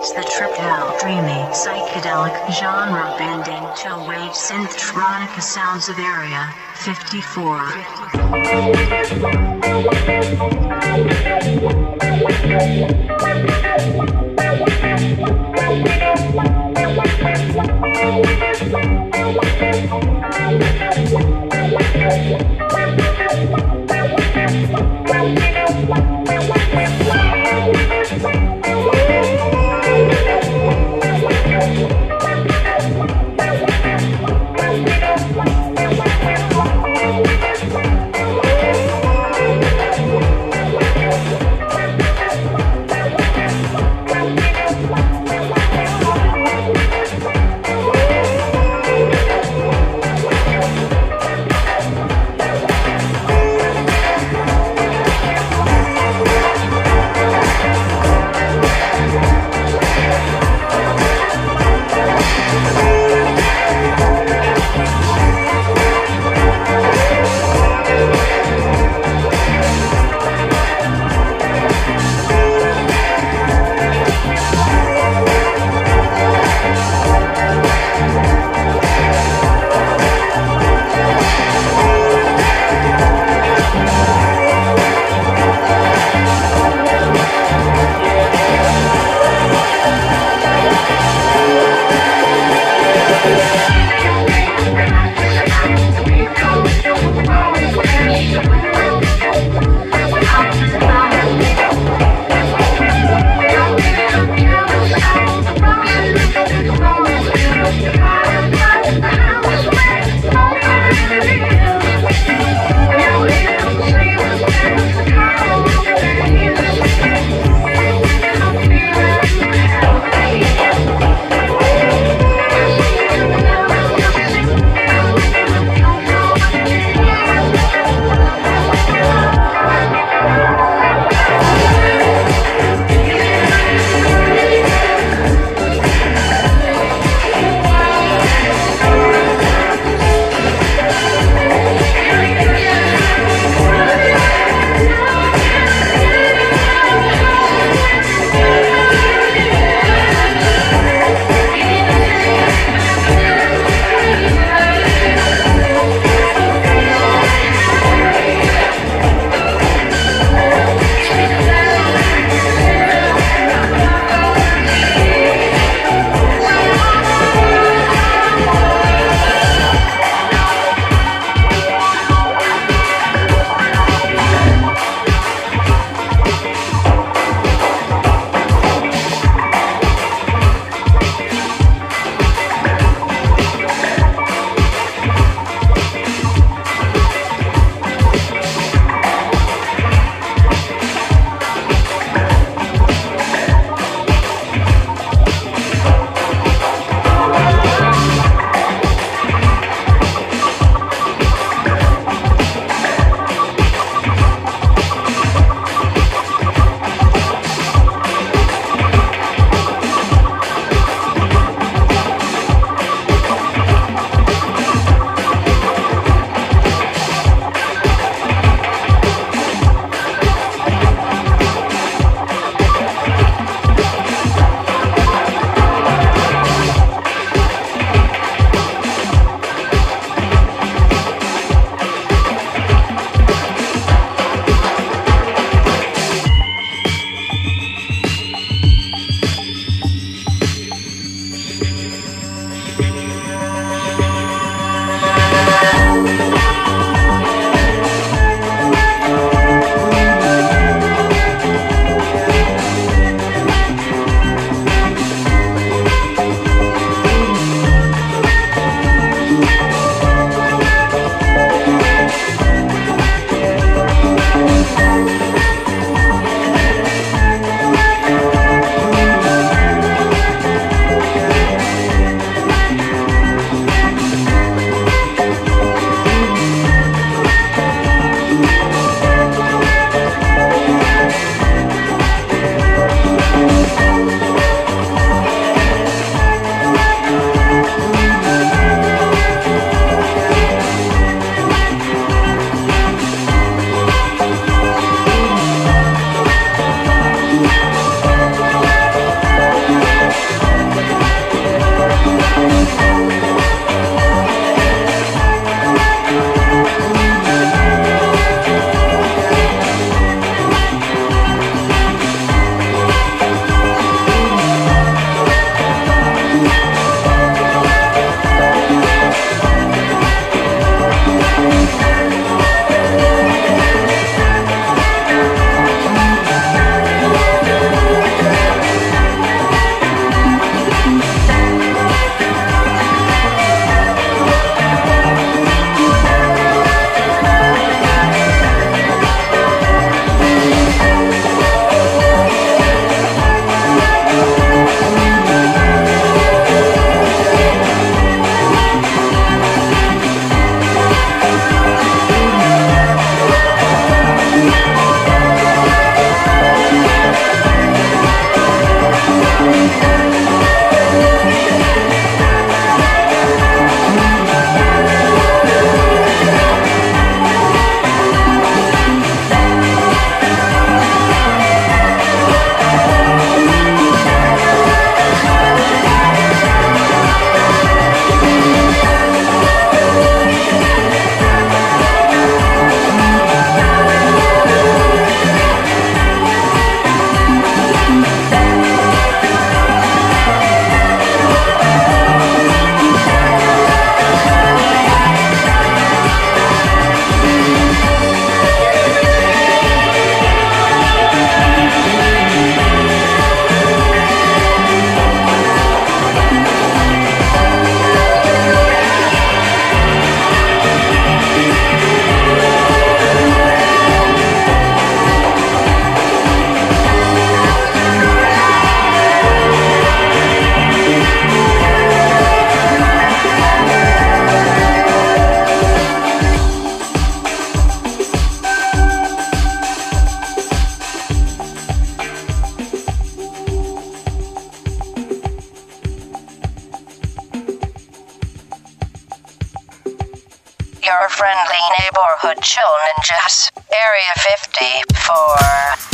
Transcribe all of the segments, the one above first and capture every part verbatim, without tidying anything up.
It's the tripped out, dreamy, psychedelic, genre-bending, chill-wave synth-tronica sounds of Area fifty-four. your friendly neighborhood chill ninjas. Area fifty-four.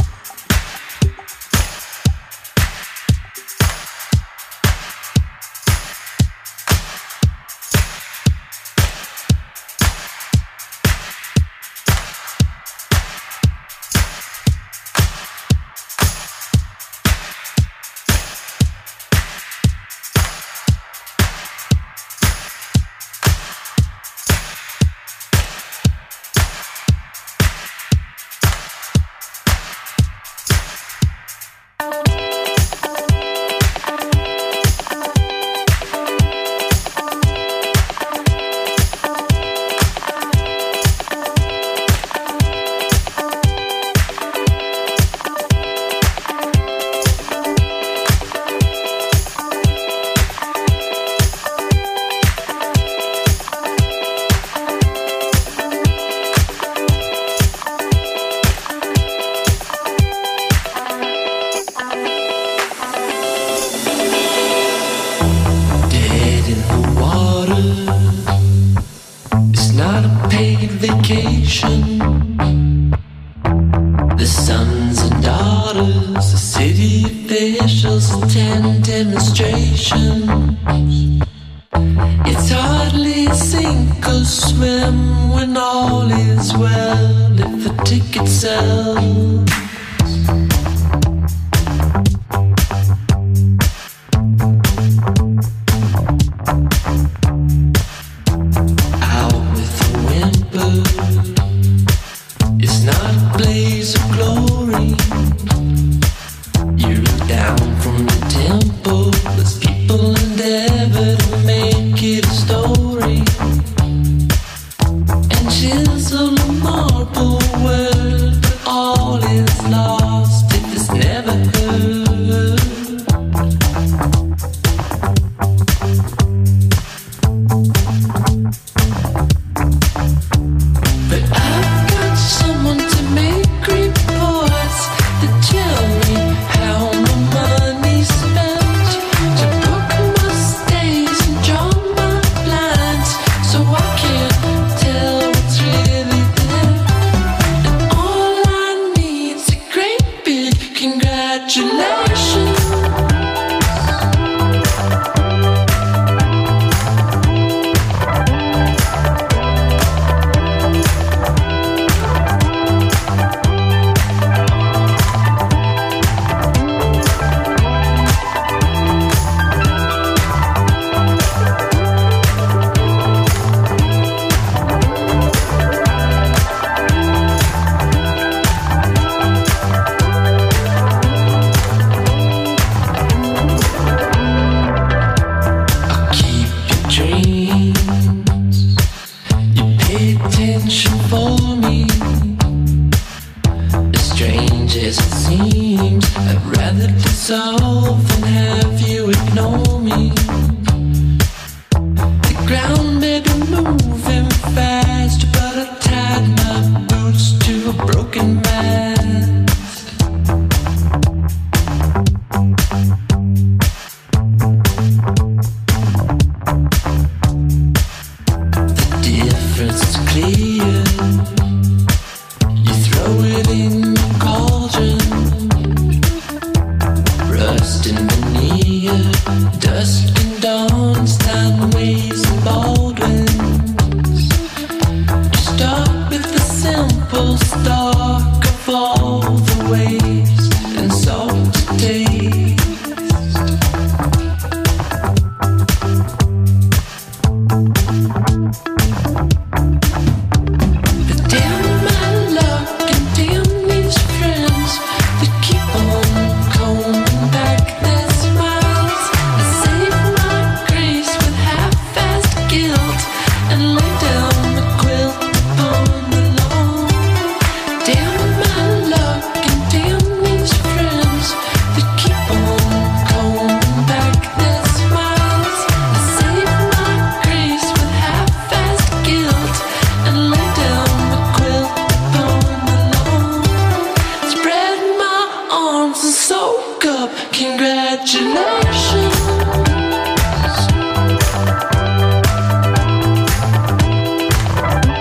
Congratulations.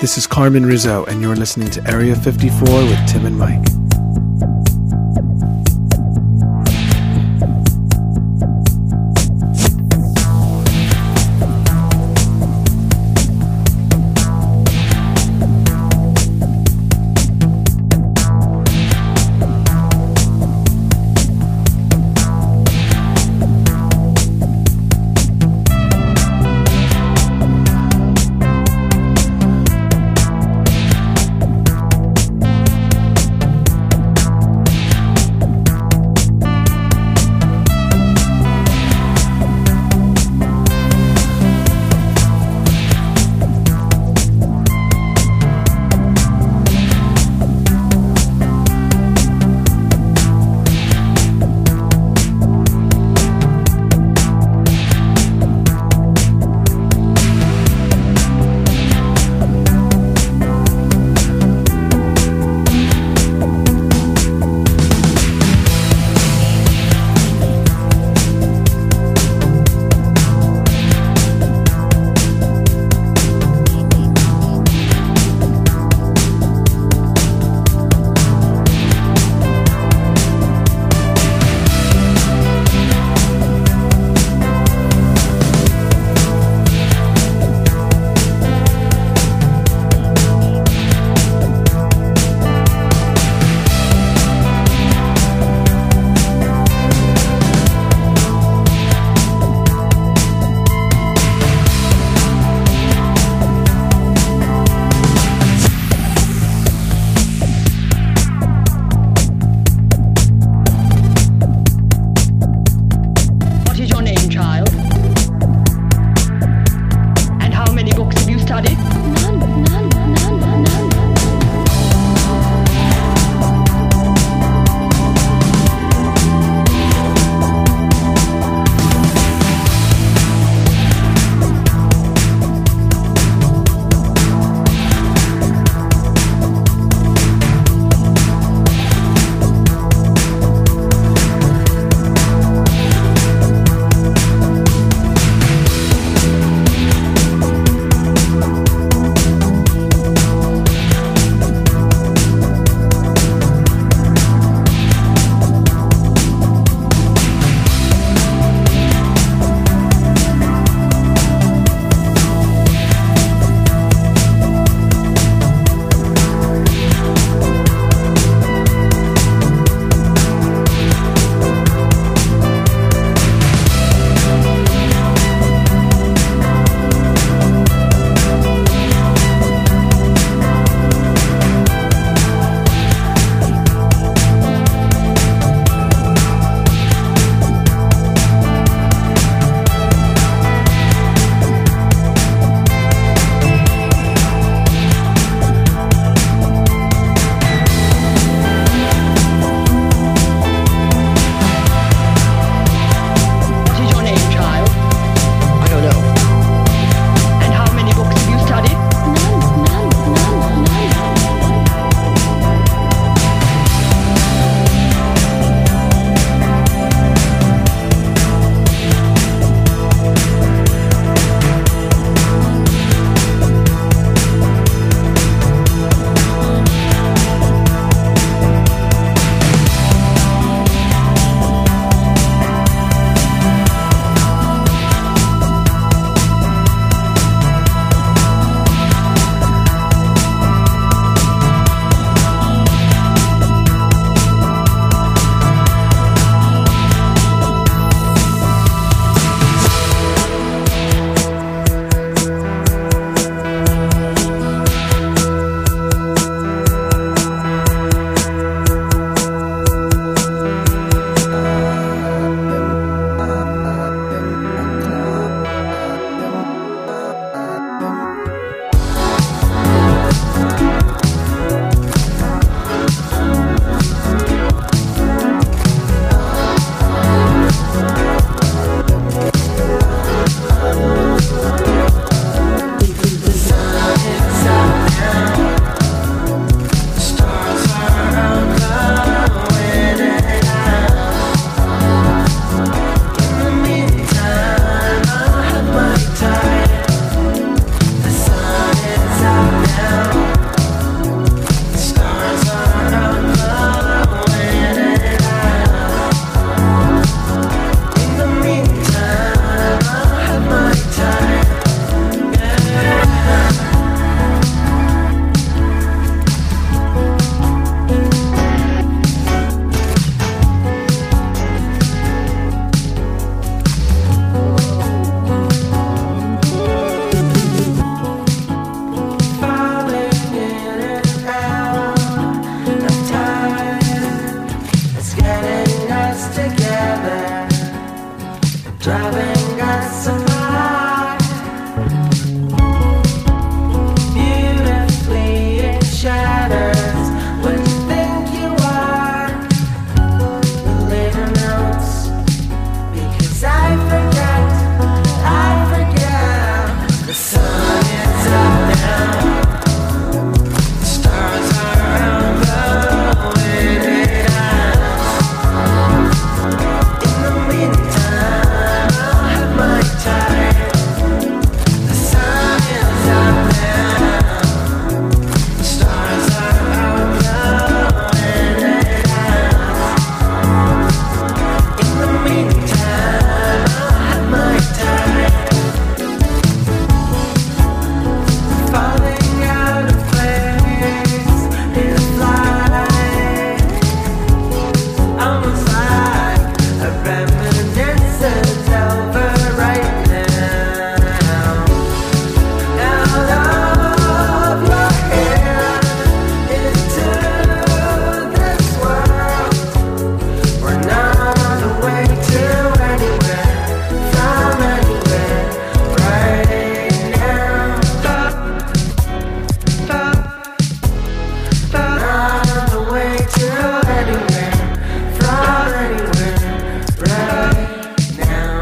This is Carmen Rizzo, and you're listening to Area fifty-four with Tim and Mike. driving us apart. Beautifully it shatters what you think you are. The later notes, because I forget, I forget. The sun is up now, the stars are out glowing it out. In the meantime, I'll have my time. The sun is up now, the stars are out glowing it out. In the meantime, I'll have my time. Falling out of place in flight, almost like a reminiscence over right now. Out of your hand into this world, we're not on the way to anywhere, from anywhere right now. Not on the way to anywhere, from anywhere right now.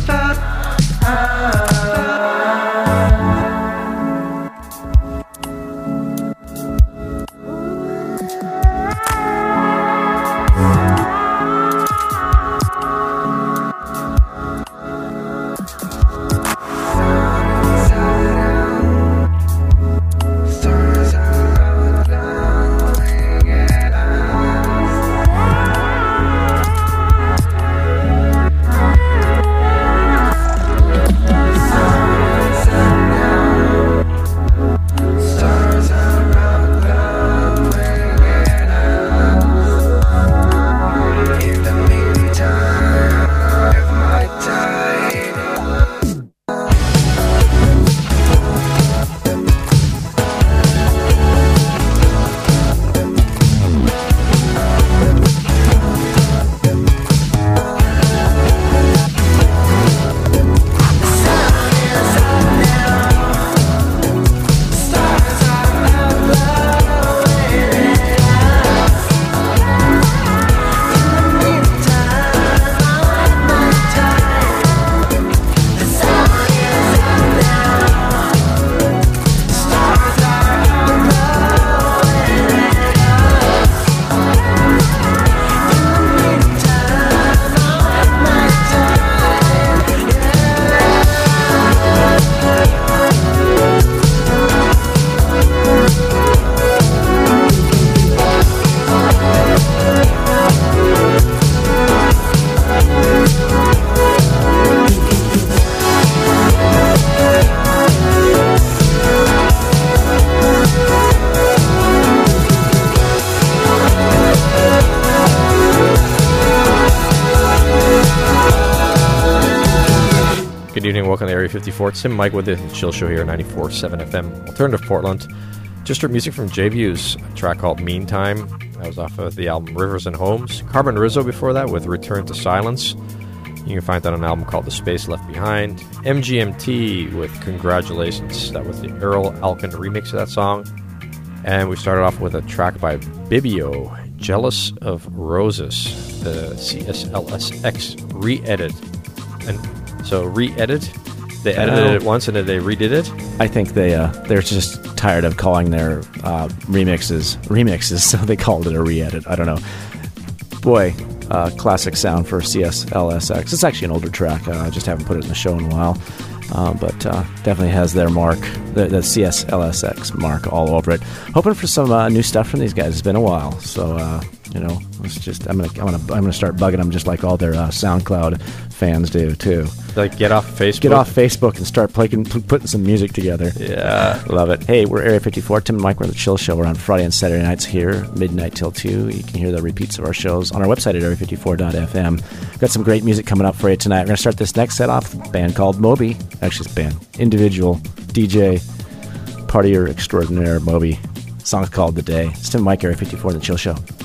Stars are glowing at us. Stars are now. Stars are out glowing at us. In the meantime, I have my time. Good evening, welcome to Area fifty-four. It's Tim Mike with the Chill Show here, ninety-four point seven F M, Alternative Portland. Just heard music from J Views, a track called Meantime. That was off of the album Rivers and Homes. Carbon Rizzo before that with Return to Silence. You can find that on an album called The Space Left Behind. M G M T with Congratulations. That was the Earl Alkin remix of that song. And we started off with a track by Bibio, Jealous of Roses, the C S L S X re-edit. And so re-edit, they edited Oh. it once and then they redid it. I think they uh, they're just tired of calling their uh, remixes remixes, so they called it a re-edit. I don't know. Boy, uh, classic sound for C S L S X. It's actually an older track. Uh, I just haven't put it in the show in a while, uh, but uh, definitely has their mark, the, the C S L S X mark all over it. Hoping for some uh, new stuff from these guys. It's been a while, so uh, you know, it's just I'm gonna I'm gonna I'm gonna start bugging them just like all their uh, SoundCloud fans do too. Like, get off Facebook. Get off Facebook and start playing, p- putting some music together. Yeah. Love it. Hey, we're Area fifty-four. Tim and Mike, we're on the Chill Show. We're on Friday and Saturday nights here, midnight till two. You can hear the repeats of our shows on our website at area fifty-four dot f m. Got some great music coming up for you tonight. We're going to start this next set off with a band called Moby. Actually, it's a band. Individual, D J, partier extraordinaire, Moby. Song's called The Day. It's Tim and Mike, Area fifty-four, the Chill Show.